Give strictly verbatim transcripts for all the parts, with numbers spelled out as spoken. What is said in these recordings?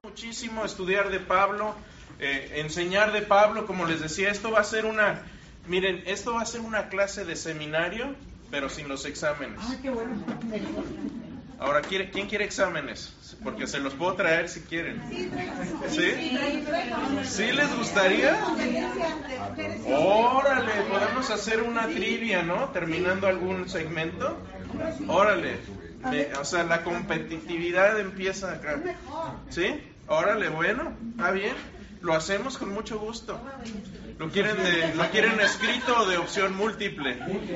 Muchísimo estudiar de Pablo, eh, enseñar de Pablo, como les decía, esto va a ser una, miren, esto va a ser una clase de seminario, pero sin los exámenes. Ah, qué bueno. Ahora, ¿quiere, ¿quién quiere exámenes? Porque se los puedo traer si quieren. ¿Sí? ¿Sí les gustaría? Órale, podemos hacer una trivia, ¿no? Terminando algún segmento. Órale. Me, o sea, la competitividad empieza acá. ¿Sí? Órale, bueno, está bien. Lo hacemos con mucho gusto. ¿Lo quieren de, lo quieren escrito o de opción múltiple?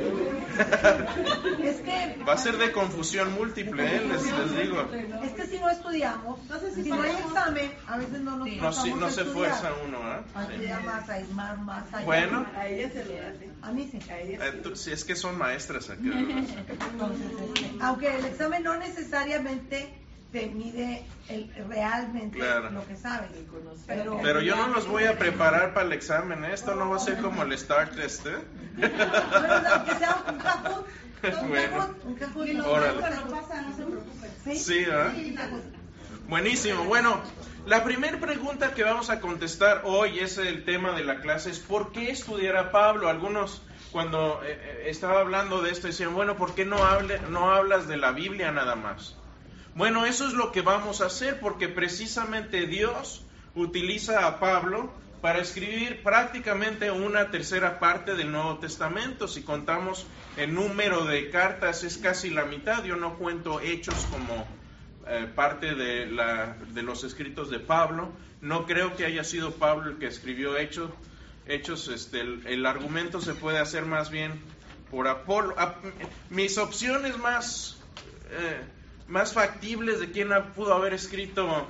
Es que va a ser de confusión múltiple, ¿eh? les, les digo. Es que si no estudiamos, entonces si no hay examen, a veces no nos No, si, no se esfuerza uno, ¿eh? Sí. Más, hay más, más allá. Bueno. A ella se le hace. A mí sí. Eh, tú, si es que son maestras acá. Entonces, este, aunque el examen no necesariamente te mide el, realmente claro. lo que sabes. Pero, pero yo no los voy a preparar para el examen, ¿eh? Esto no va a ser como el Star Test, ¿eh? Bueno, aunque sea un cajón. Un bueno. cajón, un cajón. Y los órale. no pasa, no se preocupen. Sí, sí ¿eh? Sí, buenísimo. Bueno, la primera pregunta que vamos a contestar hoy es el tema de la clase, es ¿por qué estudiar a Pablo? Algunos cuando eh, estaba hablando de esto decían, bueno, ¿por qué no, hable, no hablas de la Biblia nada más? Bueno, eso es lo que vamos a hacer porque precisamente Dios utiliza a Pablo para escribir prácticamente una tercera parte del Nuevo Testamento. Si contamos el número de cartas es casi la mitad. Yo no cuento Hechos como eh, parte de, la, de los escritos de Pablo. No creo que haya sido Pablo el que escribió Hechos. Hechos este, el, el argumento se puede hacer más bien por Apolo. A, mis opciones más... Eh, más factibles de quién pudo haber escrito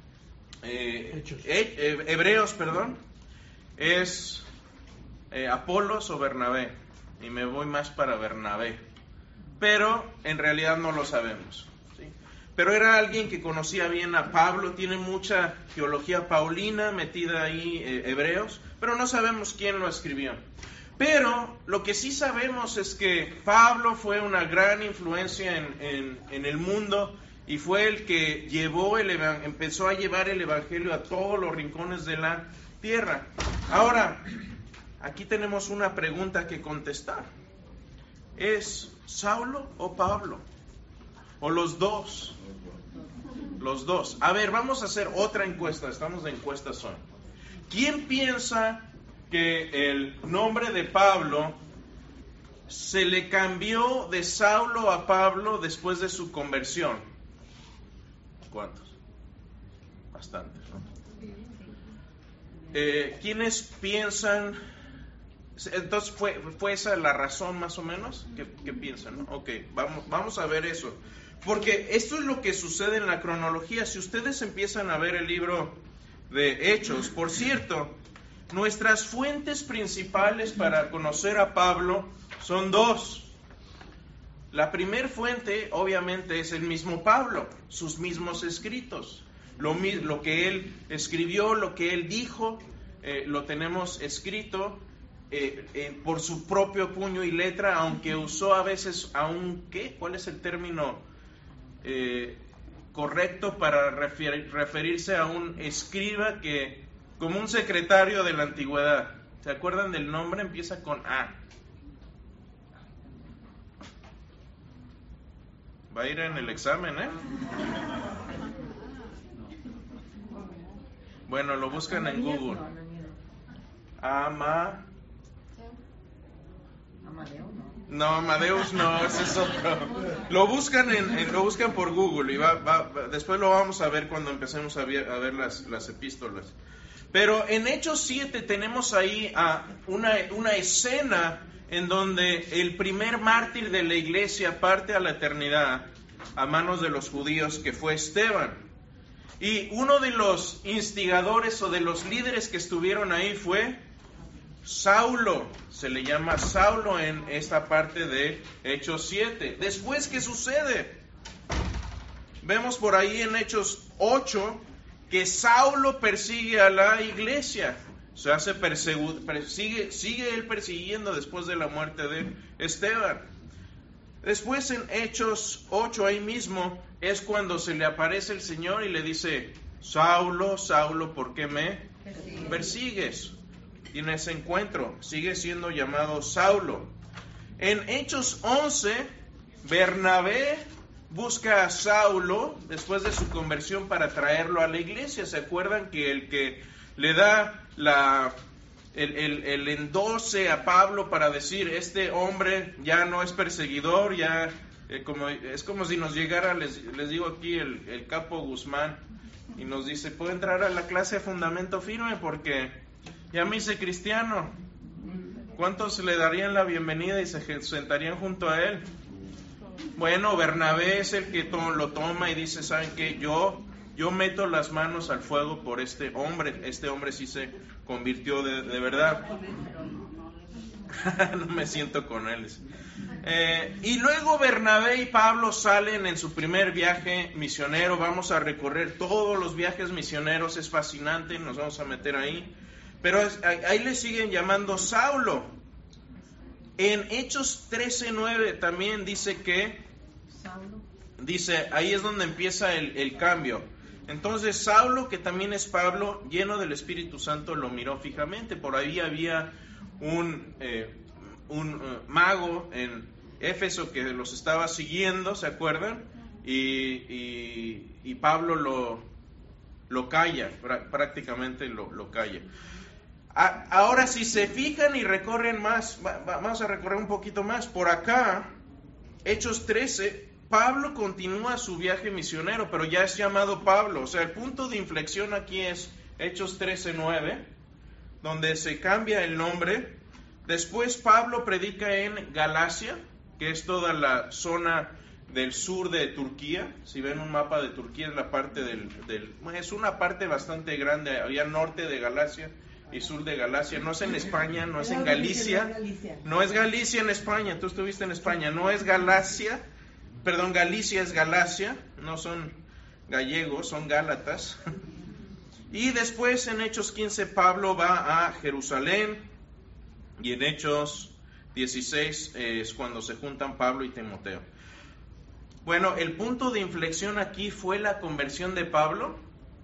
eh, eh, Hebreos, perdón, es eh, Apolos o Bernabé, y me voy más para Bernabé, pero en realidad no lo sabemos, ¿sí? Pero era alguien que conocía bien a Pablo, tiene mucha teología paulina metida ahí, eh, Hebreos, pero no sabemos quién lo escribió. Pero lo que sí sabemos es que Pablo fue una gran influencia en, en, en el mundo y fue el que llevó el, empezó a llevar el evangelio a todos los rincones de la tierra. Ahora, aquí tenemos una pregunta que contestar. ¿Es Saulo o Pablo? ¿O los dos? Los dos. A ver, vamos a hacer otra encuesta. Estamos de encuestas hoy. ¿Quién piensa que el nombre de Pablo se le cambió de Saulo a Pablo después de su conversión? ¿Cuántos? Bastantes, ¿no? Eh, ¿Quiénes piensan? Entonces, ¿fue, fue esa la razón más o menos? ¿Qué, qué piensan? ¿No? Ok, vamos, vamos a ver eso. Porque esto es lo que sucede en la cronología. Si ustedes empiezan a ver el libro de Hechos, por cierto, nuestras fuentes principales para conocer a Pablo son dos. La primer fuente, obviamente, es el mismo Pablo, sus mismos escritos. Lo, lo que él escribió, lo que él dijo, eh, lo tenemos escrito eh, eh, por su propio puño y letra, aunque usó a veces, aunque, ¿cuál es el término eh, correcto para refer, referirse a un escriba que, como un secretario de la antigüedad? ¿Se acuerdan del nombre? Empieza con A. Va a ir en el examen, ¿eh? Bueno, lo buscan en Google. Ama... No, Amadeus no, ese es otro. Lo buscan en, en, lo buscan por Google y va, va, va, después lo vamos a ver cuando empecemos a ver, a ver las, las epístolas. Pero en Hechos siete tenemos ahí a una, una escena en donde el primer mártir de la iglesia parte a la eternidad a manos de los judíos, que fue Esteban. Y uno de los instigadores o de los líderes que estuvieron ahí fue Saulo. Se le llama Saulo en esta parte de Hechos siete. Después, ¿qué sucede? Vemos por ahí en Hechos ocho que Saulo persigue a la iglesia. Se hace persegu- persigue, sigue él persiguiendo después de la muerte de Esteban. Después en Hechos ocho, ahí mismo, es cuando se le aparece el Señor y le dice, Saulo, Saulo, ¿por qué me persigues? persigues? Y en ese encuentro sigue siendo llamado Saulo. En Hechos once, Bernabé busca a Saulo después de su conversión para traerlo a la iglesia. ¿Se acuerdan que el que le da la, el, el, el endose a Pablo para decir, este hombre ya no es perseguidor, ya eh, como, es como si nos llegara, les, les digo aquí, el, el capo Guzmán, y nos dice, ¿puedo entrar a la clase de fundamento firme? Porque ya me hice cristiano. ¿Cuántos le darían la bienvenida y se sentarían junto a él? Bueno, Bernabé es el que to- lo toma y dice, ¿saben qué? Yo, yo meto las manos al fuego por este hombre. Este hombre sí se convirtió de, de verdad. No me siento con él. Eh, y luego Bernabé y Pablo salen en su primer viaje misionero. Vamos a recorrer todos los viajes misioneros. Es fascinante, nos vamos a meter ahí. Pero es, ahí, ahí le siguen llamando Saulo. En Hechos trece nueve también dice que, dice, ahí es donde empieza el, el cambio. Entonces Saulo, que también es Pablo, lleno del Espíritu Santo, lo miró fijamente. Por ahí había un, eh, un uh, mago en Éfeso que los estaba siguiendo, ¿se acuerdan? Y, y, y Pablo lo, lo calla, prácticamente lo, lo calla. Ahora, si se fijan y recorren más, vamos a recorrer un poquito más. Por acá, Hechos trece, Pablo continúa su viaje misionero, pero ya es llamado Pablo. O sea, el punto de inflexión aquí es Hechos trece nueve, donde se cambia el nombre. Después Pablo predica en Galacia, que es toda la zona del sur de Turquía. Si ven un mapa de Turquía, es la parte del, del es una parte bastante grande. Había norte de Galacia y sur de Galacia. No es en España, no es en Galicia, no es Galicia en España, tú estuviste en España, no es Galacia, perdón, Galicia es Galacia, no son gallegos, son gálatas. Y después en Hechos quince Pablo va a Jerusalén, y en Hechos dieciséis eh, es cuando se juntan Pablo y Timoteo. Bueno, el punto de inflexión aquí fue la conversión de Pablo.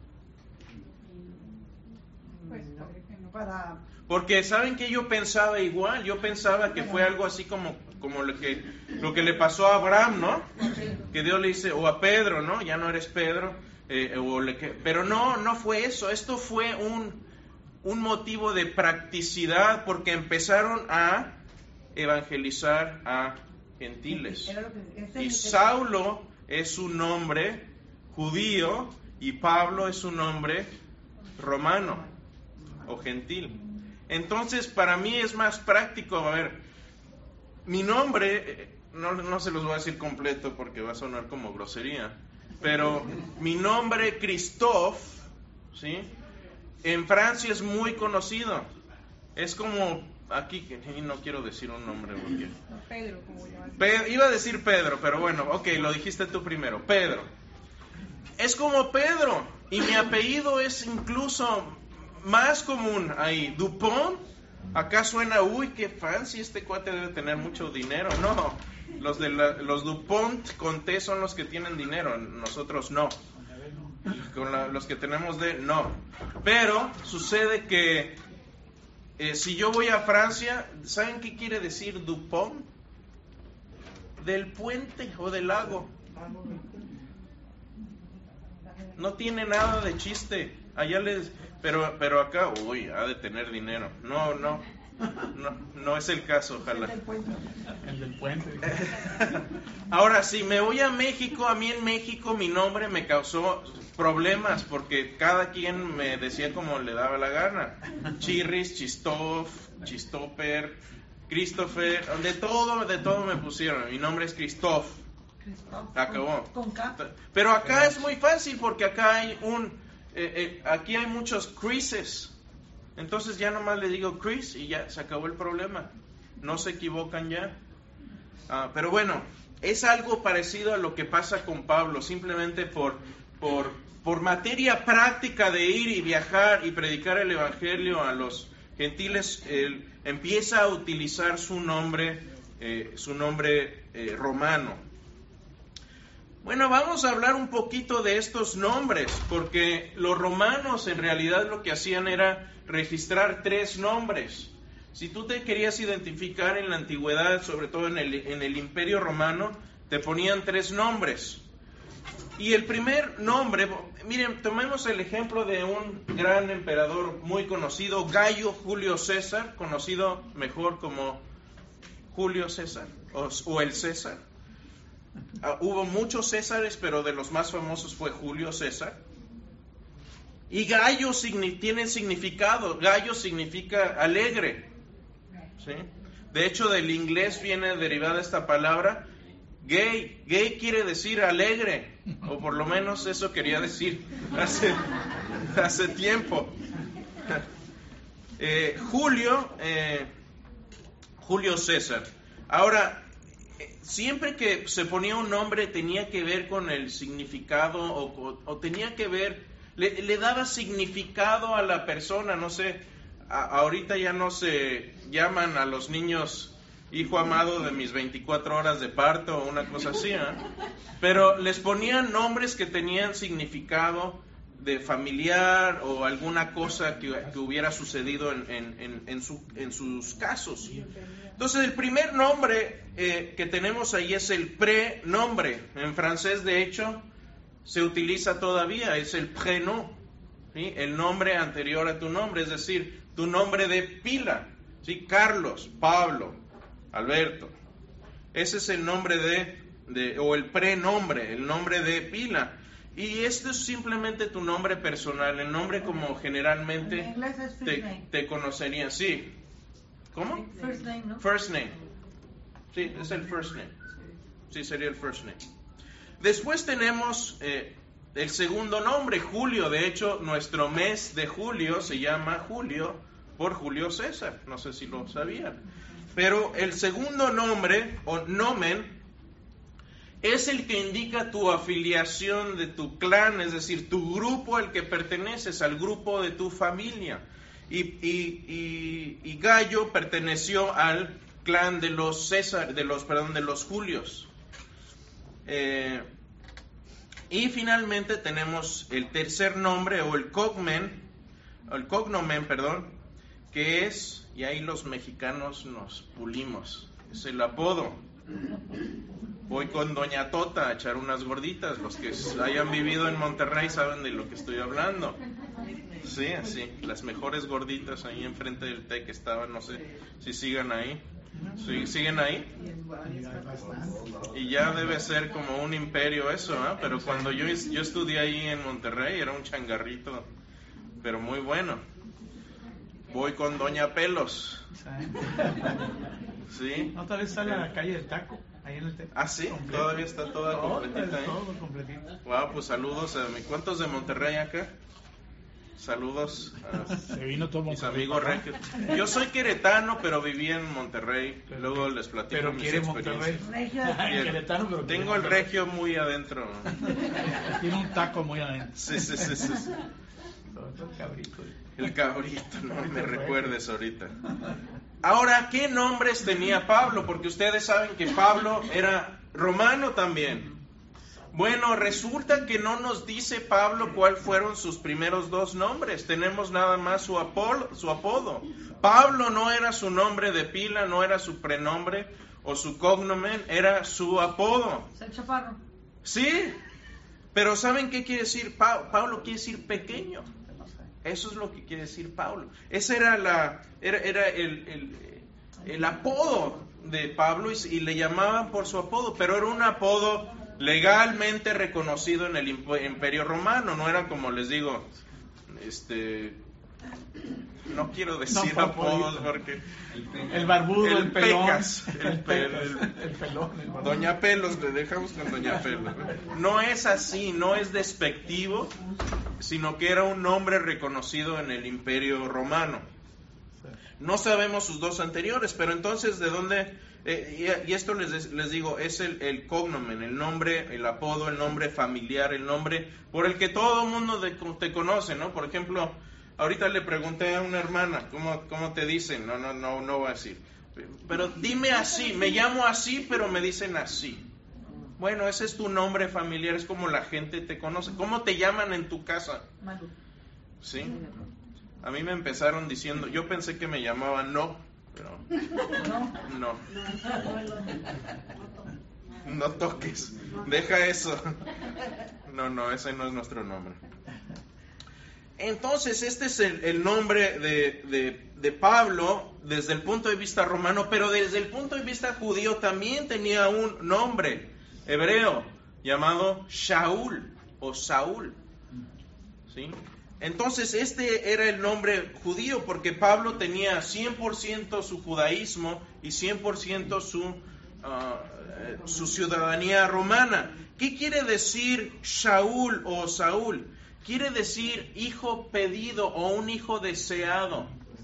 Porque saben que yo pensaba igual, yo pensaba que fue algo así como, como lo que lo que le pasó a Abraham, ¿no? Que Dios le dice, o a Pedro, ¿no? Ya no eres Pedro, eh, o le, pero no, no fue eso, esto fue un, un motivo de practicidad, porque empezaron a evangelizar a gentiles. Y Saulo es un nombre judío y Pablo es un nombre romano o gentil. Entonces, para mí es más práctico. A ver, mi nombre, no, no se los voy a decir completo porque va a sonar como grosería, pero mi nombre, Christophe, ¿sí? En Francia es muy conocido. Es como, aquí, y no quiero decir un nombre porque... Pedro, como llamas. Pe- iba a decir Pedro, pero bueno, ok, lo dijiste tú primero, Pedro. Es como Pedro, y mi apellido es incluso más común ahí, Dupont. Acá suena, uy, qué fancy, este cuate debe tener mucho dinero. No, los de la, los Dupont con T son los que tienen dinero, nosotros no. Con la, los que tenemos D, no. Pero sucede que eh, si yo voy a Francia, ¿saben qué quiere decir Dupont? Del puente o del lago. No tiene nada de chiste. Allá les, pero, pero acá, uy, ha de tener dinero. No, no, no, no es el caso, ojalá. El del puente. Ahora, si me voy a México, a mí en México mi nombre me causó problemas porque cada quien me decía como le daba la gana. Chirris, Chistof, Chistoper, Christopher, de todo, de todo me pusieron. Mi nombre es Christoph. Acabó. Con K. Pero acá es muy fácil porque acá hay un, eh, eh, aquí hay muchos Chrises. Entonces ya nomás le digo Chris y ya se acabó el problema. No se equivocan ya. Ah, pero bueno, es algo parecido a lo que pasa con Pablo, simplemente por, por, por materia práctica de ir y viajar y predicar el evangelio a los gentiles, él empieza a utilizar su nombre, eh, su nombre eh, romano. Bueno, vamos a hablar un poquito de estos nombres, porque los romanos en realidad lo que hacían era registrar tres nombres. Si tú te querías identificar en la antigüedad, sobre todo en el, en el Imperio Romano, te ponían tres nombres. Y el primer nombre, miren, tomemos el ejemplo de un gran emperador muy conocido, Gayo Julio César, conocido mejor como Julio César o, o el César. Uh, hubo muchos Césares, pero de los más famosos fue Julio César. Y Gayo signi- tiene significado. Gayo significa alegre, ¿sí? De hecho, del inglés viene derivada esta palabra. Gay, gay quiere decir alegre, o por lo menos eso quería decir hace, hace tiempo. Eh, Julio, eh, Julio César. Ahora, siempre que se ponía un nombre tenía que ver con el significado o, o, o tenía que ver, le, le daba significado a la persona, no sé, a, ahorita ya no se llaman a los niños hijo amado de mis veinticuatro horas de parto o una cosa así, ¿eh? Pero les ponían nombres que tenían significado de familiar o alguna cosa que, que hubiera sucedido en, en, en, en, su, en sus casos. Entonces el primer nombre eh, que tenemos ahí es el prenombre. En francés, de hecho, se utiliza todavía, es el prénom, ¿sí? El nombre anterior a tu nombre, es decir, tu nombre de pila, ¿sí? Carlos, Pablo, Alberto. Ese es el nombre de, de o el prenombre, el nombre de pila. Y esto es simplemente tu nombre personal, el nombre como generalmente En inglés es first te, name. te conocerían. Sí. ¿Cómo? First name, ¿no? First name. Sí, es el first name. Sí, sería el first name. Después tenemos eh, el segundo nombre, Julio. De hecho, nuestro mes de julio se llama Julio por Julio César. No sé si lo sabían. Pero el segundo nombre, o nomen, es el que indica tu afiliación de tu clan, es decir, tu grupo al que perteneces, al grupo de tu familia. Y, y, y, y Gayo perteneció al clan de los César, de los, perdón, de los Julios. Eh, y finalmente tenemos el tercer nombre, o el cogmen, o el cognomen, perdón, que es, y ahí los mexicanos nos pulimos, es el apodo. Voy con Doña Tota a echar unas gorditas. Los que hayan vivido en Monterrey saben de lo que estoy hablando. Sí, así, las mejores gorditas ahí enfrente del T E C estaban, no sé si sigan ahí. ¿Sí, siguen ahí? Y ya debe ser como un imperio eso, ¿eh? Pero cuando yo, yo estudié ahí en Monterrey era un changarrito, pero muy bueno. Voy con Doña Pelos. ¿Sí? No, tal vez está en la calle del Taco, ahí en el T E C. Ah, sí, Completo. todavía está toda Todo, completita, ¿eh? todo completito. Wow, pues saludos a mi... ¿Cuántos de Monterrey acá? Saludos a Se vino todo mis Monterrey, amigos papá. regios. Yo soy queretano, pero viví en Monterrey. Pero- Luego les platico Pero mis quiere Monterrey. experiencias. Regio. Ay, Queretano, pero quiere Tengo el Monterrey. regio muy adentro. Tiene un taco muy adentro. Sí, sí, sí, sí. sí. Sobre todo el cabrito. El cabrito, no me recuerdes ahorita. Ahora, ¿qué nombres tenía Pablo? Porque ustedes saben que Pablo era romano también. Bueno, resulta que no nos dice Pablo cuáles fueron sus primeros dos nombres. Tenemos nada más su, apolo, su apodo. Pablo no era su nombre de pila, no era su prenombre o su cognomen, era su apodo. Ser chaparro. Sí, pero ¿saben qué quiere decir? Pa- Pablo quiere decir pequeño. Eso es lo que quiere decir Pablo. Ese era, la, era, era el, el, el apodo de Pablo y, y le llamaban por su apodo, pero era un apodo legalmente reconocido en el Imperio Romano. No era como les digo, este, no quiero decir No, apodos Papolito. porque El barbudo, el, el pelón. Pecas, el el, pel- Pecas, el pelón. El barbudo. Doña Pelos, le dejamos con Doña Pelos. No es así, no es despectivo, sino que era un nombre reconocido en el Imperio Romano. No sabemos sus dos anteriores, pero entonces, ¿de dónde? Eh, y, y esto les, les digo, es el, el cognomen, el nombre, el apodo, el nombre familiar, el nombre por el que todo el mundo de- te conoce, ¿no? Por ejemplo, ahorita le pregunté a una hermana, ¿cómo, cómo te dicen? No, no, no, no voy a decir. Pero dime así, me llamo así, pero me dicen así. Bueno, ese es tu nombre familiar, es como la gente te conoce. ¿Cómo te llaman en tu casa? Manu. ¿Sí? A mí me empezaron diciendo, yo pensé que me llamaban No, pero no. No toques, deja eso. No, no, ese no es nuestro nombre. Entonces, este es el, el nombre de, de, de Pablo desde el punto de vista romano, pero desde el punto de vista judío también tenía un nombre hebreo llamado Shaul o Saúl. ¿Sí? Entonces, este era el nombre judío porque Pablo tenía cien por ciento su judaísmo y cien por ciento su, uh, su ciudadanía romana. ¿Qué quiere decir Shaul o Saúl? Quiere decir hijo pedido o un hijo deseado.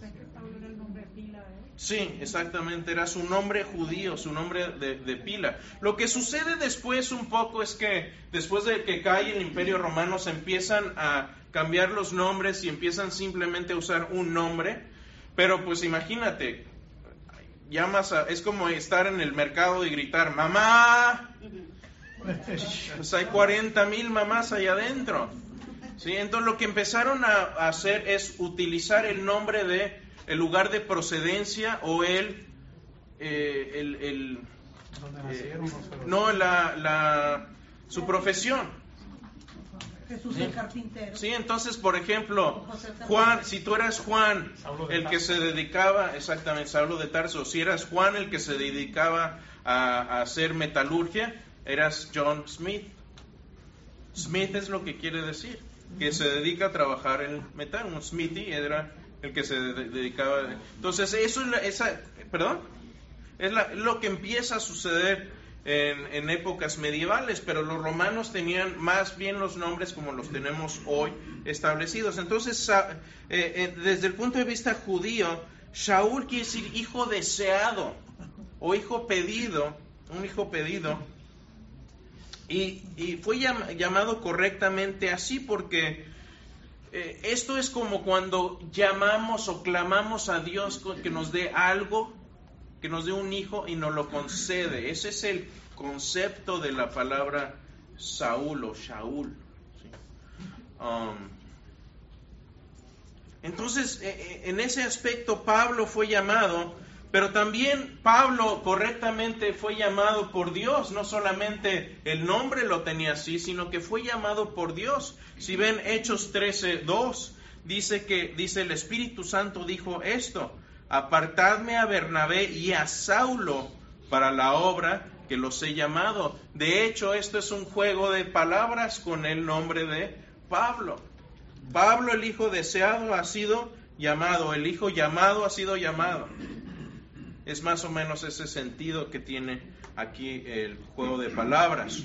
Sí, exactamente, era su nombre judío, su nombre de, de pila. Lo que sucede después un poco es que después de que cae el Imperio Romano se empiezan a cambiar los nombres y empiezan simplemente a usar un nombre. Pero pues imagínate, llamas a, es como estar en el mercado y gritar ¡mamá! Pues hay cuarenta mil mamás allá adentro. ¿Sí? Entonces lo que empezaron a hacer es utilizar el nombre de el lugar de procedencia o el eh, el, el eh, no la, la su profesión. Jesús el carpintero. Sí, entonces por ejemplo Juan, si tú eras Juan el que se dedicaba exactamente Saulo de Tarso, si eras Juan el que se dedicaba a, a hacer metalurgia, eras John Smith. Smith es lo que quiere decir que se dedica a trabajar en metal. Un smithy era el que se de- dedicaba. Entonces, eso es la, esa, perdón, es la, lo que empieza a suceder en, en épocas medievales, pero los romanos tenían más bien los nombres como los tenemos hoy establecidos. Entonces, eh, eh, desde el punto de vista judío, Shaul quiere decir hijo deseado o hijo pedido, un hijo pedido. Y, y fue llam, llamado correctamente así porque eh, esto es como cuando llamamos o clamamos a Dios que nos dé algo, que nos dé un hijo y nos lo concede. Ese es el concepto de la palabra Saúl o Shaul. ¿Sí? Um, entonces, eh, en ese aspecto Pablo fue llamado. Pero también Pablo correctamente fue llamado por Dios, no solamente el nombre lo tenía así, sino que fue llamado por Dios. Si ven Hechos trece dos, dice que dice el Espíritu Santo dijo esto: apartadme a Bernabé y a Saulo para la obra que los he llamado. De hecho, esto es un juego de palabras con el nombre de Pablo. Pablo, el hijo deseado, ha sido llamado, el hijo llamado ha sido llamado. Es más o menos ese sentido que tiene aquí el juego de palabras.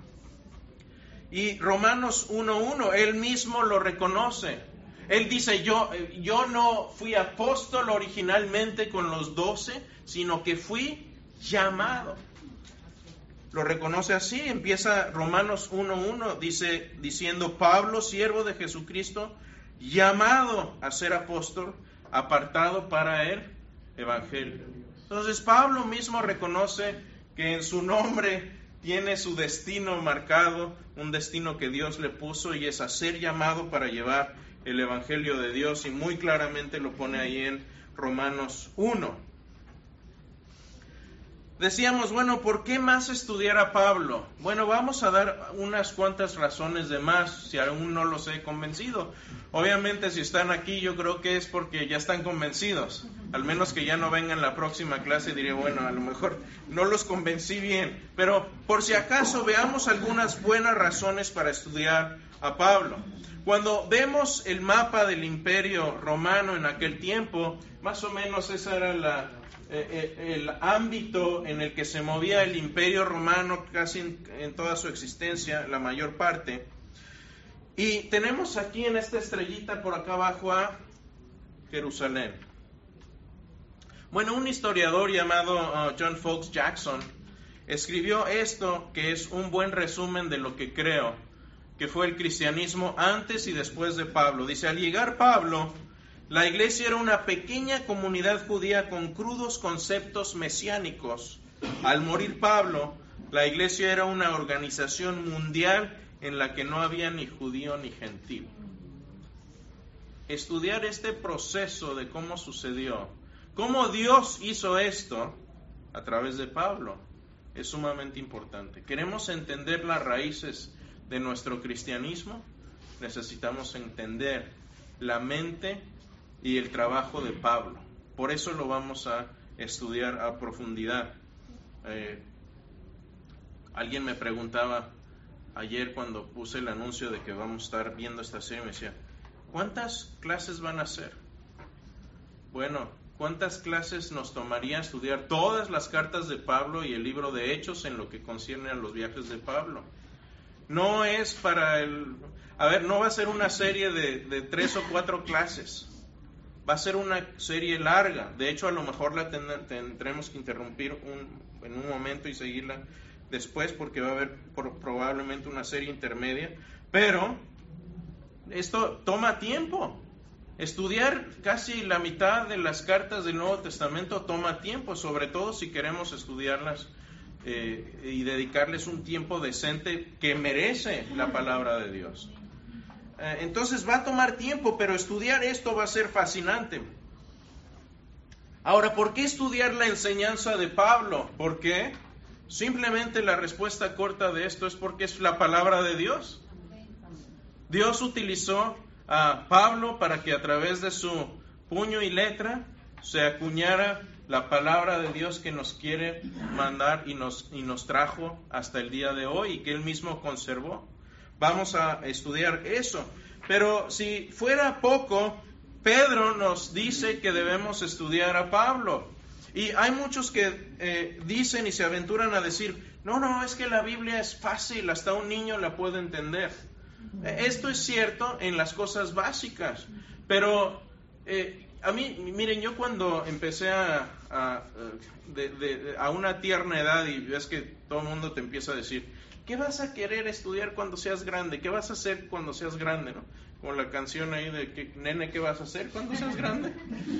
Y Romanos uno uno, él mismo lo reconoce. Él dice, yo, yo no fui apóstol originalmente con los doce, sino que fui llamado. Lo reconoce así, empieza Romanos uno uno, dice, diciendo, Pablo, siervo de Jesucristo, llamado a ser apóstol, apartado para el Evangelio. Entonces Pablo mismo reconoce que en su nombre tiene su destino marcado, un destino que Dios le puso, y es a ser llamado para llevar el Evangelio de Dios, y muy claramente lo pone ahí en Romanos uno. Decíamos, bueno, ¿por qué más estudiar a Pablo? Bueno, vamos a dar unas cuantas razones de más, si aún no los he convencido. Obviamente, si están aquí, yo creo que es porque ya están convencidos. Al menos que ya no vengan la próxima clase, diré, bueno, a lo mejor no los convencí bien. Pero, por si acaso, veamos algunas buenas razones para estudiar a Pablo. Cuando vemos el mapa del Imperio Romano en aquel tiempo, más o menos esa era la... Eh, el ámbito en el que se movía el Imperio Romano casi en, en toda su existencia, la mayor parte. Y tenemos aquí en esta estrellita por acá abajo a Jerusalén. Bueno, un historiador llamado uh, John Fox Jackson escribió esto, que es un buen resumen de lo que creo que fue el cristianismo antes y después de Pablo. Dice, al llegar Pablo, la iglesia era una pequeña comunidad judía con crudos conceptos mesiánicos. Al morir Pablo, La iglesia era una organización mundial en la que no había ni judío ni gentil. Estudiar este proceso de cómo sucedió, cómo Dios hizo esto a través de Pablo, es sumamente importante. ¿Queremos entender las raíces de nuestro cristianismo? Necesitamos entender la mente y el trabajo de Pablo. Por eso lo vamos a estudiar a profundidad. Eh, alguien me preguntaba ayer cuando puse el anuncio de que vamos a estar viendo esta serie, me decía, ¿cuántas clases van a hacer? Bueno, ¿cuántas clases nos tomaría estudiar todas las cartas de Pablo y el libro de Hechos en lo que concierne a los viajes de Pablo? No es para el... A ver, no va a ser una serie de, de tres o cuatro clases. Va a ser una serie larga. De hecho, a lo mejor la ten, tendremos que interrumpir un, en un momento y seguirla después, porque va a haber por, probablemente una serie intermedia. Pero esto toma tiempo. Estudiar casi la mitad de las cartas del Nuevo Testamento toma tiempo, sobre todo si queremos estudiarlas eh, y dedicarles un tiempo decente que merece la palabra de Dios. Eh, entonces va a tomar tiempo, pero estudiar esto va a ser fascinante. Ahora, ¿por qué estudiar la enseñanza de Pablo? ¿Por qué? Simplemente la respuesta corta de esto es porque es la palabra de Dios. Dios utilizó a Pablo para que a través de su puño y letra se acuñara la palabra de Dios que nos quiere mandar y nos, y nos trajo hasta el día de hoy y que Él mismo conservó. Vamos a estudiar eso. Pero si fuera poco, Pedro nos dice que debemos estudiar a Pablo. Y hay muchos que eh, dicen y se aventuran a decir, no, no, es que la Biblia es fácil, hasta un niño la puede entender. Esto es cierto en las cosas básicas, pero eh, a mí, miren, yo cuando empecé a, a, de, de, a una tierna edad y ves que todo el mundo te empieza a decir, ¿qué vas a querer estudiar cuando seas grande? ¿Qué vas a hacer cuando seas grande? ¿No? Como la canción ahí de, que, nene, ¿qué vas a hacer cuando seas grande?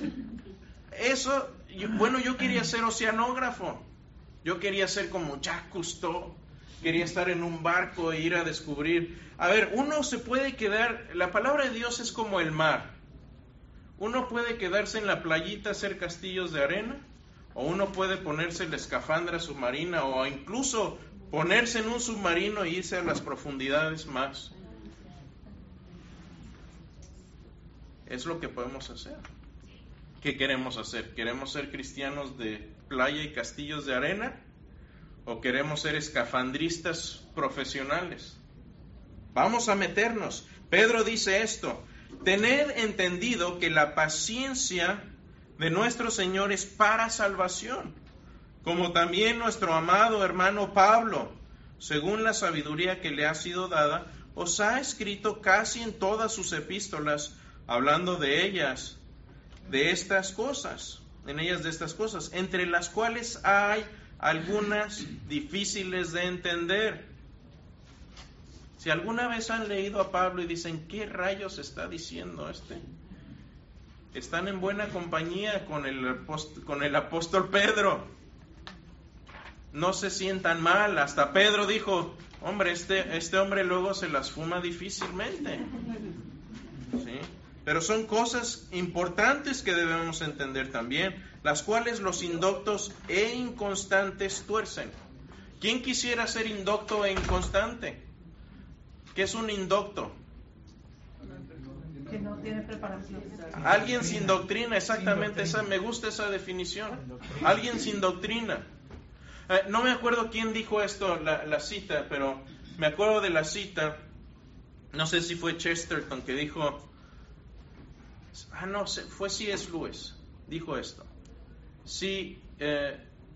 Eso, yo, bueno, yo quería ser oceanógrafo, yo quería ser como Jacques Cousteau, quería estar en un barco e ir a descubrir. A ver, uno se puede quedar, la palabra de Dios es como el mar. Uno puede quedarse en la playita, hacer castillos de arena, o uno puede ponerse la escafandra submarina, o incluso ponerse en un submarino e irse a las profundidades más. Es lo que podemos hacer. ¿Qué queremos hacer? ¿Queremos ser cristianos de playa y castillos de arena? ¿O queremos ser escafandristas profesionales? Vamos a meternos. Pedro dice esto: tened entendido que la paciencia de nuestro Señor es para salvación, como también nuestro amado hermano Pablo, según la sabiduría que le ha sido dada, os ha escrito casi en todas sus epístolas, hablando de ellas, de estas cosas, en ellas de estas cosas, entre las cuales hay algunas difíciles de entender. Si alguna vez han leído a Pablo y dicen, ¿qué rayos está diciendo este? Están en buena compañía con el, apóstol, con el apóstol Pedro. No se sientan mal. Hasta Pedro dijo, hombre, este, este hombre luego se las fuma difícilmente. ¿Sí? Pero son cosas importantes que debemos entender también, las cuales los indoctos e inconstantes tuercen. ¿Quién quisiera ser indocto e inconstante? ¿Qué es un indocto? Que no tiene preparación. Alguien sin doctrina, exactamente, esa, me gusta esa definición. Alguien sin doctrina. Eh, no me acuerdo quién dijo esto, la, la cita, pero me acuerdo de la cita, no sé si fue Chesterton que dijo, ah no, fue C S Lewis, dijo esto: si, eh,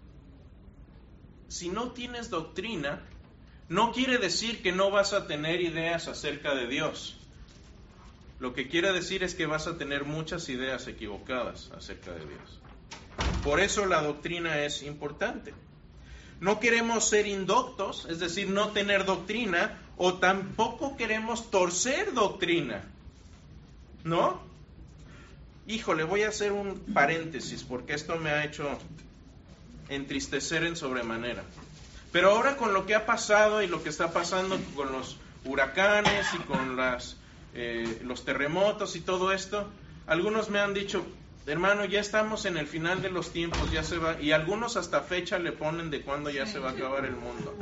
si no tienes doctrina, no quiere decir que no vas a tener ideas acerca de Dios. Lo que quiere decir es que vas a tener muchas ideas equivocadas acerca de Dios. Por eso la doctrina es importante. No queremos ser indoctos, es decir, no tener doctrina, o tampoco queremos torcer doctrina, ¿no? Híjole, voy a hacer un paréntesis porque esto me ha hecho entristecer en sobremanera. Pero ahora con lo que ha pasado y lo que está pasando con los huracanes y con las, eh, los terremotos y todo esto, algunos me han dicho, hermano, ya estamos en el final de los tiempos, ya se va, y algunos hasta fecha le ponen de cuándo ya se va a acabar el mundo.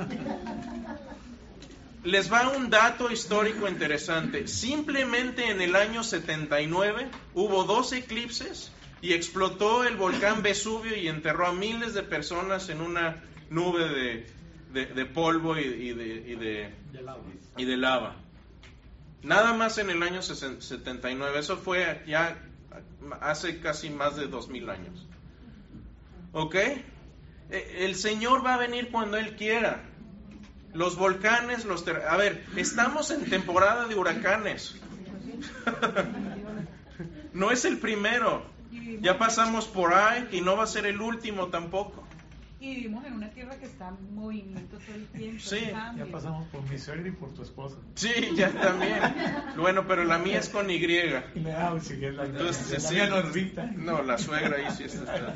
Les va un dato histórico interesante. Simplemente en el año setenta y nueve hubo dos eclipses y explotó el volcán Vesubio y enterró a miles de personas en una nube de, de, de polvo y, y, de, y, de, De lava. y de lava. Nada más en el año setenta y nueve. Eso fue ya hace casi más de dos mil años. ¿Ok? El Señor va a venir cuando Él quiera. Los volcanes, los ter... a ver, estamos en temporada de huracanes. No es el primero. Ya pasamos por ahí y no va a ser el último tampoco. Y vivimos en una tierra que está en movimiento todo el tiempo. Sí. Ya pasamos por mi suegra y por tu esposa. Sí, ya también. Bueno, pero la mía es con Y. Ah, sí, que es la, Entonces, la sí, mía no es Rita. No, la suegra ahí sí está.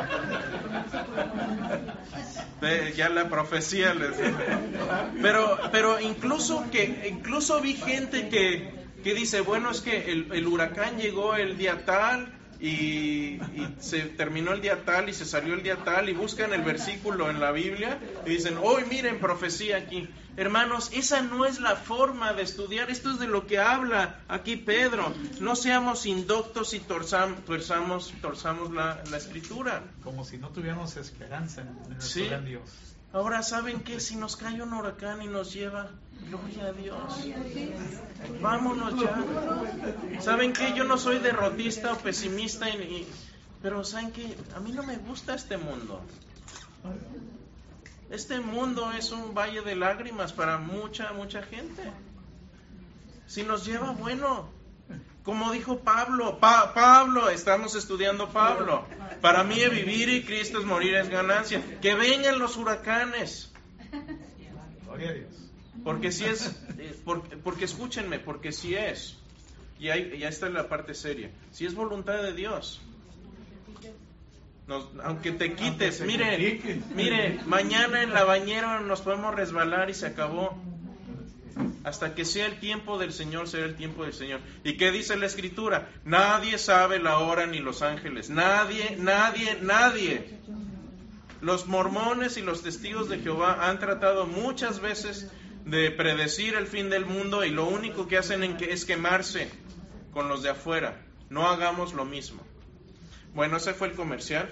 Ve, ya la profecía les... Pero, pero incluso que, incluso vi gente que, que dice, bueno, es que el, el huracán llegó el día tal y, y se terminó el día tal y se salió el día tal y buscan el versículo en la Biblia y dicen, hoy oh, miren profecía aquí. Hermanos, esa no es la forma de estudiar. Esto es de lo que habla aquí Pedro. No seamos indoctos y torzam, torzamos, torzamos la, la escritura. Como si no tuviéramos esperanza en nuestro Sí. gran Dios. Ahora, ¿saben qué? Si nos cae un huracán y nos lleva, gloria a Dios. Vámonos ya. ¿Saben qué? Yo no soy derrotista o pesimista, y, y, pero ¿saben qué? A mí no me gusta este mundo. Este mundo es un valle de lágrimas para mucha, mucha gente. Si nos lleva, bueno, como dijo Pablo, pa- Pablo, estamos estudiando Pablo. Para mí es vivir y Cristo es morir, es ganancia. Que vengan los huracanes. Gloria a Dios. Porque si es, eh, porque, porque escúchenme, porque si es, y ahí, ya está la parte seria, si es voluntad de Dios. Nos, aunque te quites, mire, mire, mañana en la bañera nos podemos resbalar y se acabó. Hasta que sea el tiempo del Señor, será el tiempo del Señor. ¿Y qué dice la Escritura? Nadie sabe la hora ni los ángeles. Nadie, nadie, nadie. Los mormones y los testigos de Jehová han tratado muchas veces de predecir el fin del mundo y lo único que hacen en que es quemarse con los de afuera. No hagamos lo mismo. Bueno, ese fue el comercial.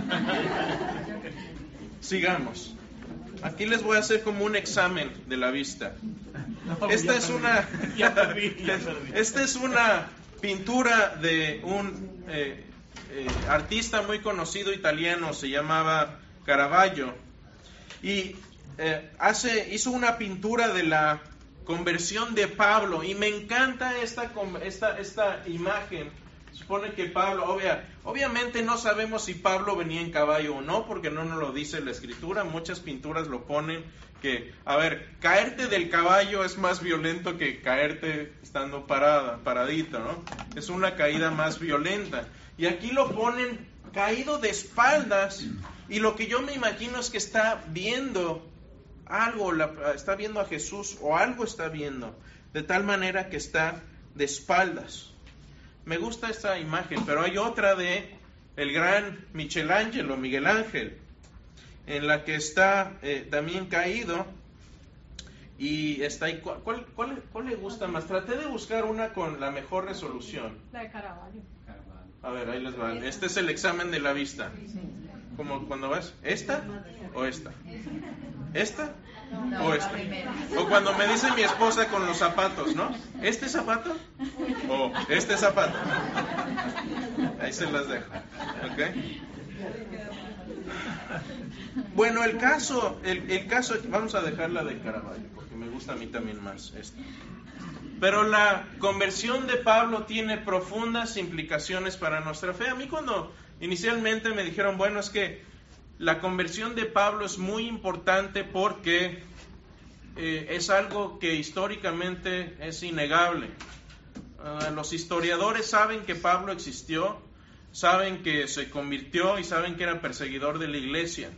Sigamos. Aquí les voy a hacer como un examen de la vista. No, Esta ya es perdí. una Ya perdí, ya perdí. Esta es una pintura de un eh, eh, artista muy conocido italiano, se llamaba Caravaggio, y eh, hace hizo una pintura de la conversión de Pablo, y me encanta esta esta esta imagen. Supone que Pablo, obvia, obviamente no sabemos si Pablo venía en caballo o no, porque no nos lo dice la Escritura. Muchas pinturas lo ponen que, a ver, caerte del caballo es más violento que caerte estando parada, paradito, ¿no? Es una caída más violenta. Y aquí lo ponen caído de espaldas, y lo que yo me imagino es que está viendo algo, la, está viendo a Jesús, o algo está viendo, de tal manera que está de espaldas. Me gusta esta imagen, pero hay otra de el gran Michelangelo, Miguel Ángel, en la que está eh, también caído y está ahí. ¿Cuál, cuál, ¿Cuál le gusta más? Traté de buscar una con la mejor resolución. La de Caravaggio. A ver, ahí les va. Este es el examen de la vista. Como cuando vas, ¿esta o esta? ¿Esta o esta? O cuando me dice mi esposa con los zapatos, ¿no? ¿Este zapato o este zapato? Ahí se las dejo, ¿ok? Bueno, el caso, el, el caso, vamos a dejarla de Caravaggio, porque me gusta a mí también más esta. Pero la conversión de Pablo tiene profundas implicaciones para nuestra fe. A mí cuando inicialmente me dijeron, bueno, es que la conversión de Pablo es muy importante porque eh, es algo que históricamente es innegable. Uh, los historiadores saben que Pablo existió, saben que se convirtió y saben que era perseguidor de la iglesia.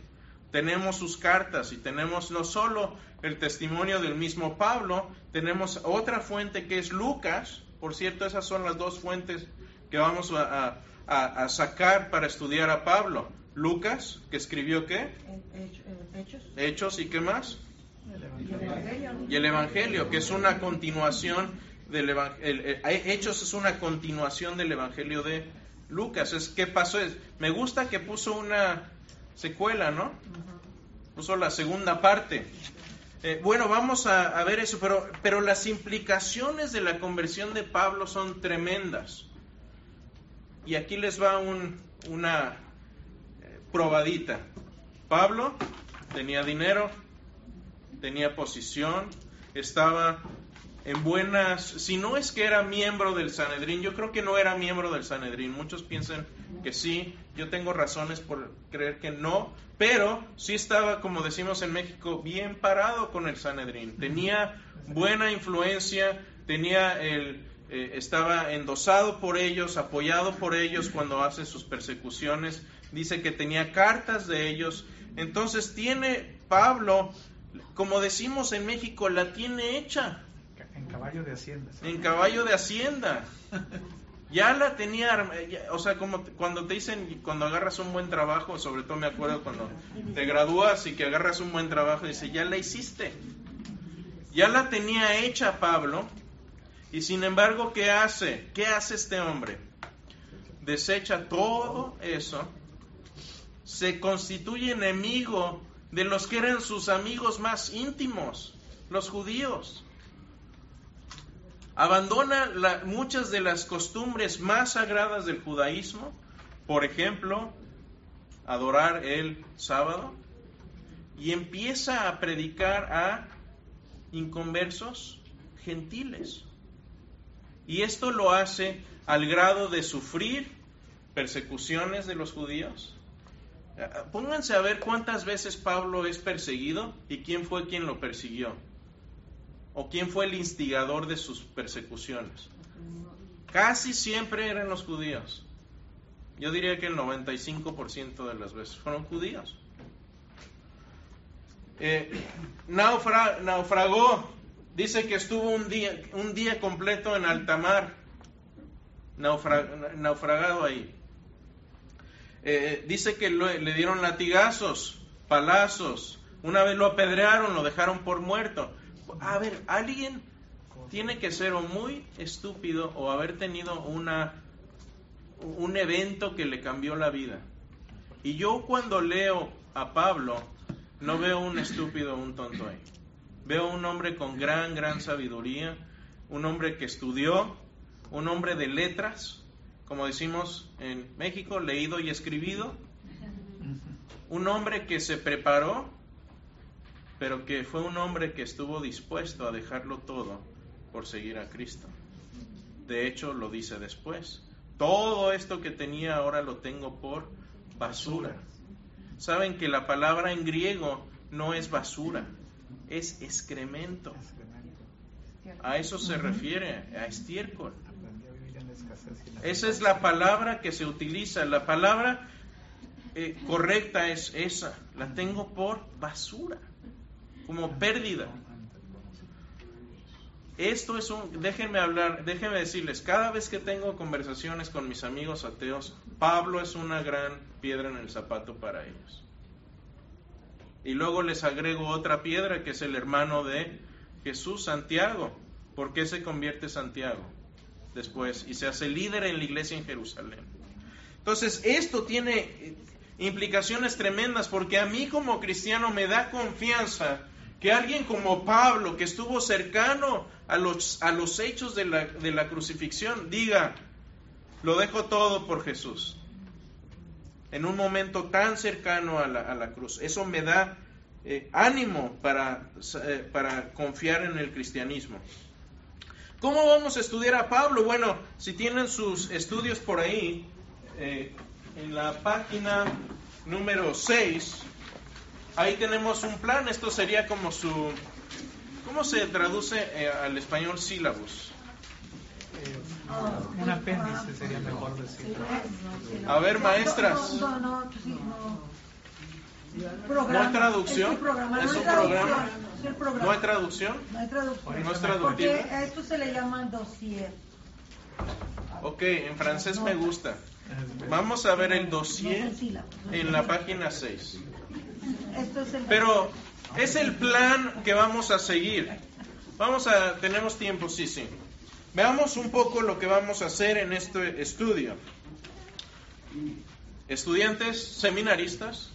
tenemos sus cartas y tenemos no solo el testimonio del mismo Pablo, tenemos otra fuente que es Lucas. Por cierto, esas son las dos fuentes que vamos a, a, a sacar para estudiar a Pablo. Lucas, que escribió ¿qué? Hechos. Hechos, ¿y qué más? El Y el Evangelio. Y el Evangelio, que es una continuación del Evangelio. Hechos es una continuación del Evangelio de Lucas. Es ¿qué pasó? Es, me gusta que puso una secuela, ¿no? Puso la segunda parte. Eh, bueno, vamos a, a ver eso, pero, pero las implicaciones de la conversión de Pablo son tremendas. Y aquí les va un, una eh, probadita. Pablo tenía dinero, tenía posición, estaba en buenas, si no es que era miembro del Sanedrín, yo creo que no era miembro del Sanedrín, muchos piensan que sí, yo tengo razones por creer que no, pero sí estaba, como decimos en México, bien parado con el Sanedrín, tenía buena influencia, tenía el, eh, estaba endosado por ellos, apoyado por ellos cuando hace sus persecuciones, dice que tenía cartas de ellos, entonces tiene Pablo, como decimos en México, la tiene hecha. En caballo de hacienda. ¿Sí? En caballo de hacienda. Ya la tenía, ya, o sea, como cuando te dicen, cuando agarras un buen trabajo, sobre todo me acuerdo cuando te gradúas y que agarras un buen trabajo, dice, ya la hiciste. Ya la tenía hecha Pablo, y sin embargo, ¿qué hace? ¿Qué hace este hombre? Desecha todo eso, se constituye enemigo de los que eran sus amigos más íntimos, los judíos. Abandona la, muchas de las costumbres más sagradas del judaísmo, por ejemplo, adorar el sábado, y empieza a predicar a inconversos gentiles. Y esto lo hace al grado de sufrir persecuciones de los judíos. Pónganse a ver cuántas veces Pablo es perseguido y quién fue quien lo persiguió. ¿O quién fue el instigador de sus persecuciones? Casi siempre eran los judíos. Yo diría que el noventa y cinco por ciento de las veces fueron judíos. Eh, naufra, naufragó, dice que estuvo un día, un día completo en alta mar, naufra, naufragado ahí. Eh, dice que lo, le dieron latigazos, palazos, una vez lo apedrearon, lo dejaron por muerto. A ver, alguien tiene que ser o muy estúpido o haber tenido una un evento que le cambió la vida. Y yo cuando leo a Pablo no veo un estúpido o un tonto ahí. Veo un hombre con gran, gran sabiduría, un hombre que estudió, un hombre de letras, como decimos en México, leído y escribido, un hombre que se preparó, pero que fue un hombre que estuvo dispuesto a dejarlo todo por seguir a Cristo. De hecho, lo dice después. Todo esto que tenía ahora lo tengo por basura. Saben que la palabra en griego no es basura, es excremento. A eso se refiere, a estiércol. Esa es la palabra que se utiliza. La palabra eh, correcta es esa. La tengo por basura, como pérdida. Esto es un, déjenme hablar, déjenme decirles, cada vez que tengo conversaciones con mis amigos ateos, Pablo es una gran piedra en el zapato para ellos. Y luego les agrego otra piedra que es el hermano de Jesús, Santiago. ¿Por qué se convierte Santiago después y se hace líder en la iglesia en Jerusalén? Entonces, esto tiene implicaciones tremendas porque a mí como cristiano me da confianza que alguien como Pablo, que estuvo cercano a los, a los hechos de la, de la crucifixión, diga, lo dejo todo por Jesús. En un momento tan cercano a la, a la cruz. Eso me da eh, ánimo para, eh, para confiar en el cristianismo. ¿Cómo vamos a estudiar a Pablo? Bueno, si tienen sus estudios por ahí, eh, en la página número seis, ahí tenemos un plan. Esto sería como su... ¿Cómo se traduce eh, al español sílabus? Eh, un apéndice sería mejor decir. A ver, maestras. No, no, no, sí, no. Programa. ¿No hay traducción? Es un programa, ¿Es no un hay traducción, programa? es el programa. ¿No hay traducción? No hay traducción. ¿No es traductivo? Porque a esto se le llama dossier. Ok, en francés me gusta. Vamos a ver el dossier No son sílabas. en la página seis. Esto es el Pero es el plan que vamos a seguir. Vamos a, tenemos tiempo, sí, sí. Veamos un poco lo que vamos a hacer en este estudio. Estudiantes, seminaristas,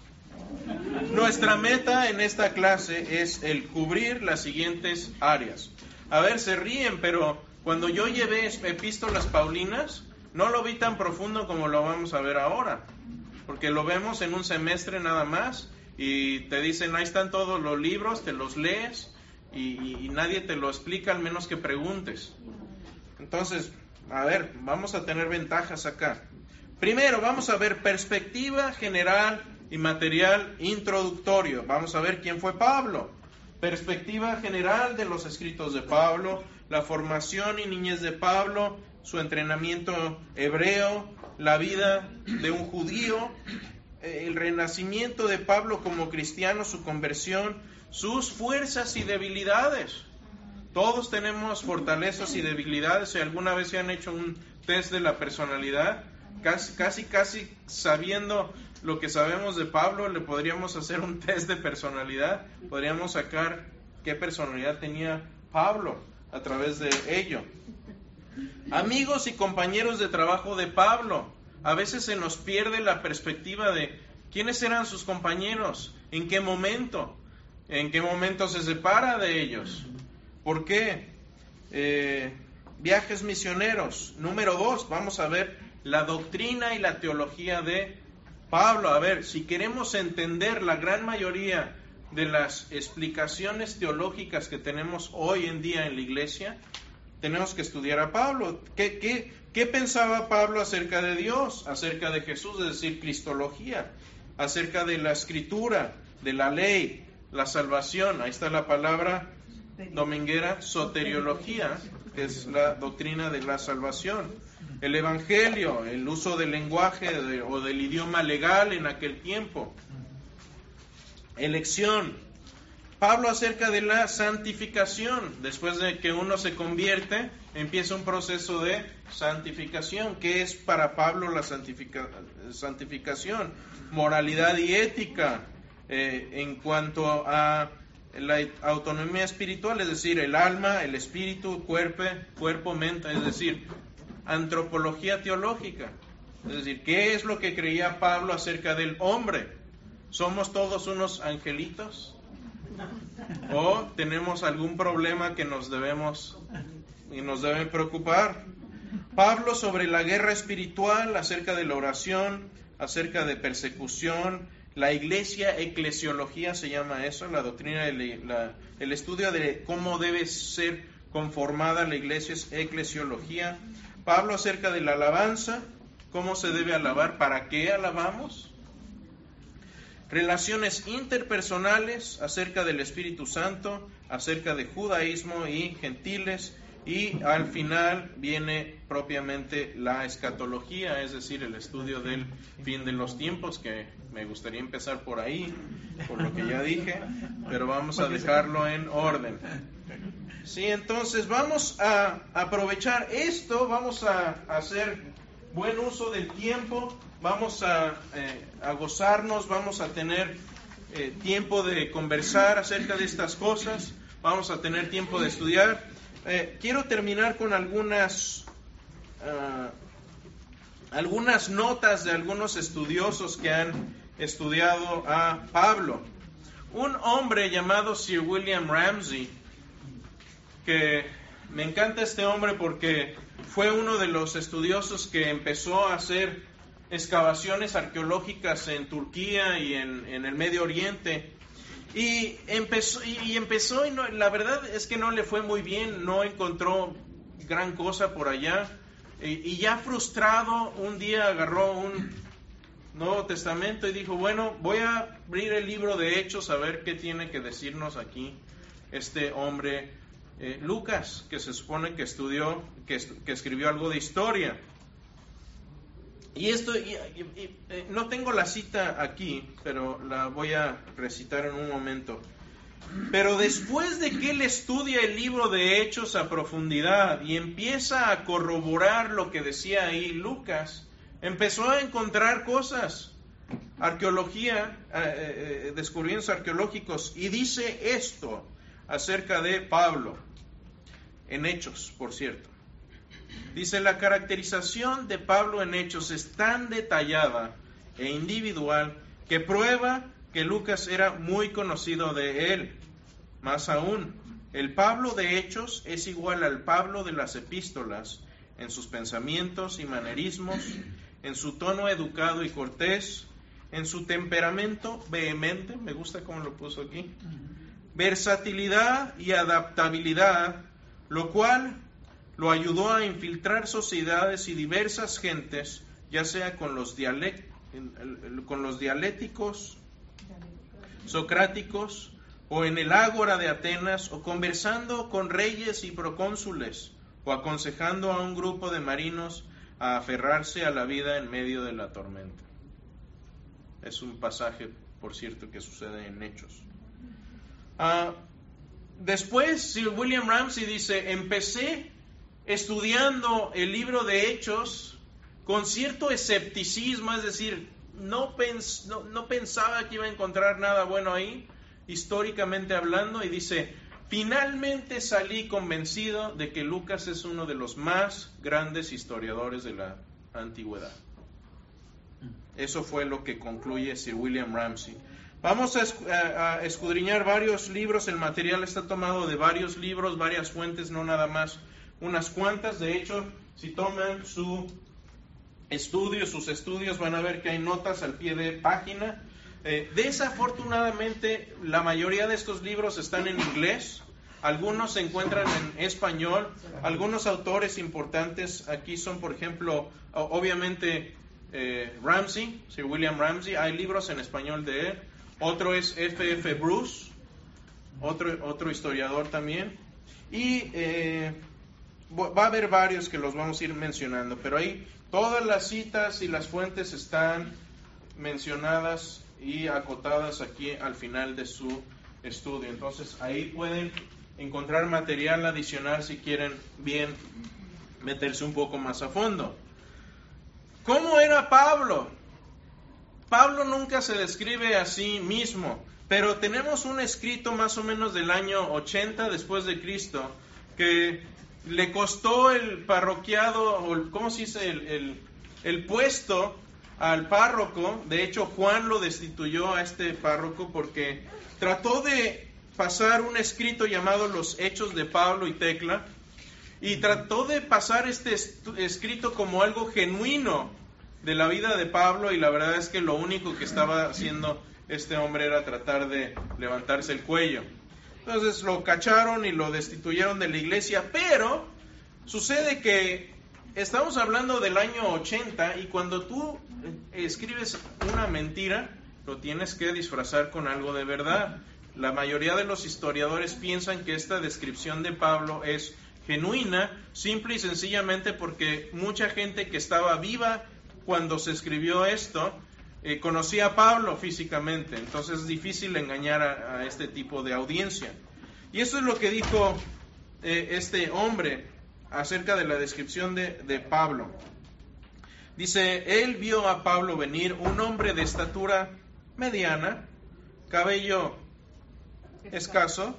nuestra meta en esta clase es el cubrir las siguientes áreas. A ver, se ríen, pero cuando yo llevé epístolas paulinas, no lo vi tan profundo como lo vamos a ver ahora, porque lo vemos en un semestre nada más, y te dicen, ahí están todos los libros, te los lees, y, y, y nadie te lo explica, al menos que preguntes. Entonces, a ver, vamos a tener ventajas acá. Primero, vamos a ver perspectiva general y material introductorio. Vamos a ver quién fue Pablo. Perspectiva general de los escritos de Pablo, la formación y niñez de Pablo, su entrenamiento hebreo, la vida de un judío, el renacimiento de Pablo como cristiano, su conversión, sus fuerzas y debilidades. Todos tenemos fortalezas y debilidades. Si alguna vez se han hecho un test de la personalidad, casi, casi, casi sabiendo lo que sabemos de Pablo, le podríamos hacer un test de personalidad. Podríamos sacar qué personalidad tenía Pablo a través de ello. Amigos y compañeros de trabajo de Pablo. A veces se nos pierde la perspectiva de quiénes eran sus compañeros, en qué momento, en qué momento se separa de ellos. ¿Por qué? Eh, viajes misioneros. Número dos, vamos a ver la doctrina y la teología de Pablo. A ver, si queremos entender la gran mayoría de las explicaciones teológicas que tenemos hoy en día en la iglesia, tenemos que estudiar a Pablo. ¿Qué, qué, qué pensaba Pablo acerca de Dios, acerca de Jesús, es decir, cristología, acerca de la escritura, de la ley, la salvación? Ahí está la palabra dominguera, soteriología, que es la doctrina de la salvación. El evangelio, el uso del lenguaje de, o del idioma legal en aquel tiempo. Elección. Pablo acerca de la santificación. Después de que uno se convierte, empieza un proceso de santificación. ¿Qué es para Pablo la santifica, santificación? Moralidad y ética. Eh, en cuanto a la autonomía espiritual, es decir, el alma, el espíritu, cuerpo, cuerpo, mente, es decir, antropología teológica. Es decir, ¿qué es lo que creía Pablo acerca del hombre? ¿Somos todos unos angelitos? ¿O tenemos algún problema que nos debemos y nos debe preocupar? Pablo sobre la guerra espiritual, acerca de la oración, acerca de persecución, la iglesia, eclesiología se llama eso, la doctrina, de la, el estudio de cómo debe ser conformada la iglesia es eclesiología. Pablo acerca de la alabanza, cómo se debe alabar, para qué alabamos. Relaciones interpersonales, acerca del Espíritu Santo, acerca de judaísmo y gentiles, y al final viene propiamente la escatología, es decir, el estudio del fin de los tiempos, que me gustaría empezar por ahí, por lo que ya dije, pero vamos a dejarlo en orden. Sí, entonces vamos a aprovechar esto, vamos a hacer buen uso del tiempo, vamos a, eh, a gozarnos, vamos a tener eh, tiempo de conversar acerca de estas cosas, vamos a tener tiempo de estudiar. Eh, quiero terminar con algunas uh, algunas notas de algunos estudiosos que han estudiado a Pablo. Un hombre llamado Sir William Ramsay, que me encanta este hombre porque fue uno de los estudiosos que empezó a hacer excavaciones arqueológicas en Turquía y en, en el Medio Oriente. Y empezó, y empezó y no, la verdad es que no le fue muy bien, no encontró gran cosa por allá. Y, y ya frustrado, un día agarró un Nuevo Testamento y dijo, bueno, voy a abrir el libro de Hechos a ver qué tiene que decirnos aquí este hombre eh, Lucas, que se supone que estudió, que, que escribió algo de historia. Y esto, y, y, y, eh, no tengo la cita aquí, pero la voy a recitar en un momento. Pero después de que él estudia el libro de Hechos a profundidad y empieza a corroborar lo que decía ahí Lucas, empezó a encontrar cosas, arqueología, eh, eh, descubrimientos arqueológicos, y dice esto acerca de Pablo, en Hechos, por cierto. Dice, la caracterización de Pablo en Hechos es tan detallada e individual que prueba que Lucas era muy conocido de él. Más aún, el Pablo de Hechos es igual al Pablo de las epístolas en sus pensamientos y manerismos, en su tono educado y cortés, en su temperamento vehemente, me gusta cómo lo puso aquí, versatilidad y adaptabilidad, lo cual lo ayudó a infiltrar sociedades y diversas gentes, ya sea con los, dialect, con los dialécticos, socráticos, o en el ágora de Atenas, o conversando con reyes y procónsules, o aconsejando a un grupo de marinos a aferrarse a la vida en medio de la tormenta. Es un pasaje, por cierto, que sucede en Hechos. Uh, después, Sir William Ramsay dice, empecé estudiando el libro de Hechos con cierto escepticismo, es decir, no, pens, no, no pensaba que iba a encontrar nada bueno ahí, históricamente hablando, y dice, finalmente salí convencido de que Lucas es uno de los más grandes historiadores de la antigüedad. Eso fue lo que concluye Sir William Ramsay. Vamos a, a, a escudriñar varios libros, el material está tomado de varios libros, varias fuentes, no nada más unas cuantas. De hecho, si toman su estudio, sus estudios, van a ver que hay notas al pie de página. Eh, desafortunadamente, la mayoría de estos libros están en inglés, algunos se encuentran en español, algunos autores importantes aquí son, por ejemplo, obviamente eh, Ramsay, Sir William Ramsay, hay libros en español de él, otro es F F Bruce, otro, otro historiador también, y eh, va a haber varios que los vamos a ir mencionando, pero ahí todas las citas y las fuentes están mencionadas y acotadas aquí al final de su estudio. Entonces ahí pueden encontrar material adicional si quieren bien meterse un poco más a fondo. ¿Cómo era Pablo? Pablo nunca se describe a sí mismo, pero tenemos un escrito más o menos del año ochenta después de Cristo que le costó el parroquiado, o ¿cómo se dice? El, el, el puesto al párroco. De hecho, Juan lo destituyó a este párroco porque trató de pasar un escrito llamado Los Hechos de Pablo y Tecla, y trató de pasar este escrito como algo genuino de la vida de Pablo, y la verdad es que lo único que estaba haciendo este hombre era tratar de levantarse el cuello. Entonces lo cacharon y lo destituyeron de la iglesia, pero sucede que estamos hablando del año ochenta, y cuando tú escribes una mentira, lo tienes que disfrazar con algo de verdad. La mayoría de los historiadores piensan que esta descripción de Pablo es genuina, simple y sencillamente porque mucha gente que estaba viva cuando se escribió esto, eh, conocía a Pablo físicamente, entonces es difícil engañar a, a este tipo de audiencia. Y eso es lo que dijo eh, este hombre acerca de la descripción de, de Pablo. Dice, él vio a Pablo venir, un hombre de estatura mediana, cabello escaso,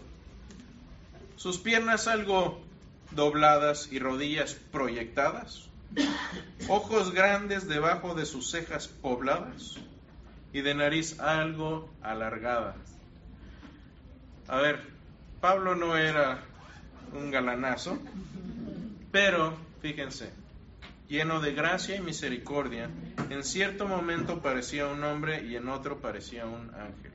sus piernas algo dobladas y rodillas proyectadas, ojos grandes debajo de sus cejas pobladas y de nariz algo alargada. A ver, Pablo no era un galanazo, pero fíjense, lleno de gracia y misericordia, en cierto momento parecía un hombre y en otro parecía un ángel.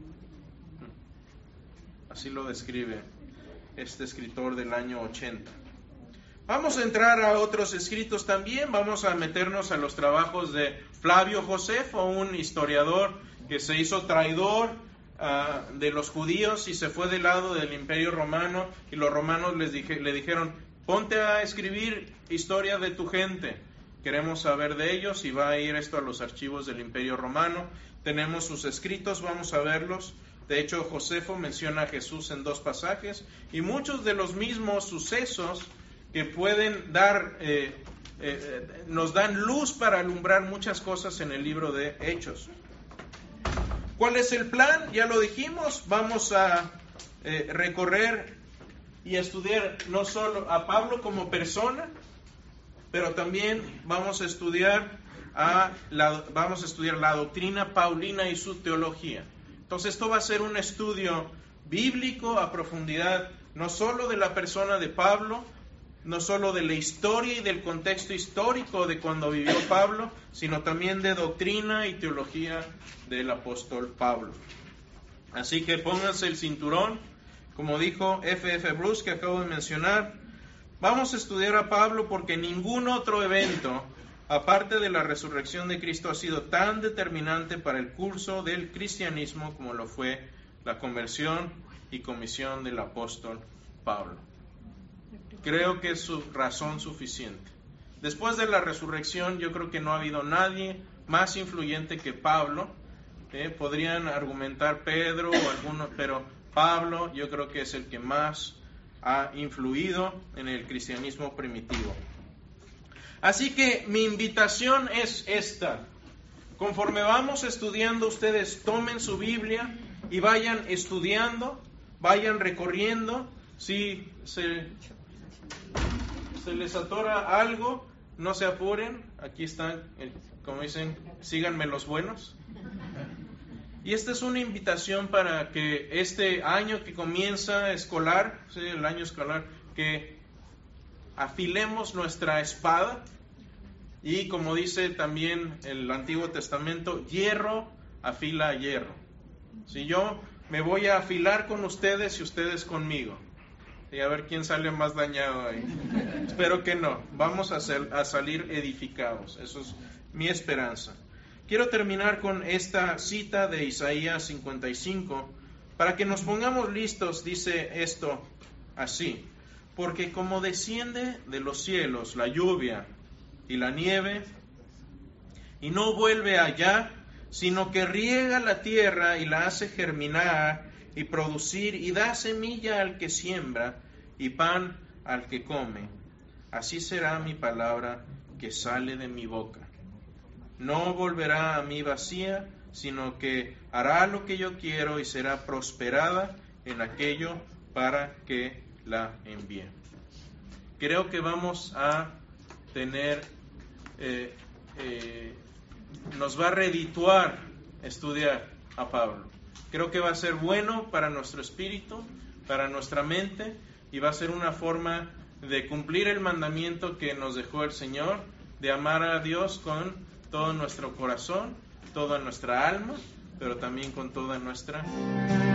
Así lo describe este escritor del año ochenta. Vamos a entrar a otros escritos también, vamos a meternos a los trabajos de Flavio Josefo, un historiador que se hizo traidor uh, de los judíos y se fue del lado del Imperio Romano, y los romanos les dije, le dijeron, ponte a escribir historia de tu gente. queremos saber de ellos y va a ir esto a los archivos del Imperio Romano. Tenemos sus escritos, vamos a verlos. De hecho, Josefo menciona a Jesús en dos pasajes y muchos de los mismos sucesos que pueden dar, eh, eh, nos dan luz para alumbrar muchas cosas en el libro de Hechos. ¿Cuál es el plan? Ya lo dijimos, vamos a eh, recorrer y estudiar no solo a Pablo como persona, pero también vamos a estudiar a la, vamos a estudiar la doctrina paulina y su teología. Entonces esto va a ser un estudio bíblico a profundidad, no solo de la persona de Pablo, no solo de la historia y del contexto histórico de cuando vivió Pablo, sino también de doctrina y teología del apóstol Pablo. Así que pónganse el cinturón, como dijo F F Bruce, que acabo de mencionar. Vamos a estudiar a Pablo porque ningún otro evento, aparte de la resurrección de Cristo, ha sido tan determinante para el curso del cristianismo como lo fue la conversión y comisión del apóstol Pablo. Creo que es su razón suficiente. Después de la resurrección, yo creo que no ha habido nadie más influyente que Pablo. ¿eh? Podrían argumentar Pedro o algunos, pero Pablo yo creo que es el que más ha influido en el cristianismo primitivo. Así que mi invitación es esta. Conforme vamos estudiando, ustedes tomen su Biblia y vayan estudiando, vayan recorriendo. Si se, se les atora algo, no se apuren. Aquí están, como dicen, síganme los buenos. Y esta es una invitación para que este año que comienza escolar, ¿sí? el año escolar, que afilemos nuestra espada y, como dice también el Antiguo Testamento, hierro afila hierro. Si yo me voy a afilar con ustedes y ustedes conmigo, y a ver quién sale más dañado ahí. Espero que no. Vamos a, ser, a salir edificados. Eso es mi esperanza. Quiero terminar con esta cita de Isaías cincuenta y cinco, para que nos pongamos listos. Dice esto así: porque como desciende de los cielos la lluvia y la nieve, y no vuelve allá, sino que riega la tierra y la hace germinar y producir, y da semilla al que siembra y pan al que come, así será mi palabra que sale de mi boca. No volverá a mí vacía, sino que hará lo que yo quiero y será prosperada en aquello para que la envíe. Creo que vamos a tener, eh, eh, nos va a redituar estudiar a Pablo. Creo que va a ser bueno para nuestro espíritu, para nuestra mente, y va a ser una forma de cumplir el mandamiento que nos dejó el Señor, de amar a Dios con todo nuestro corazón, toda nuestra alma, pero también con toda nuestra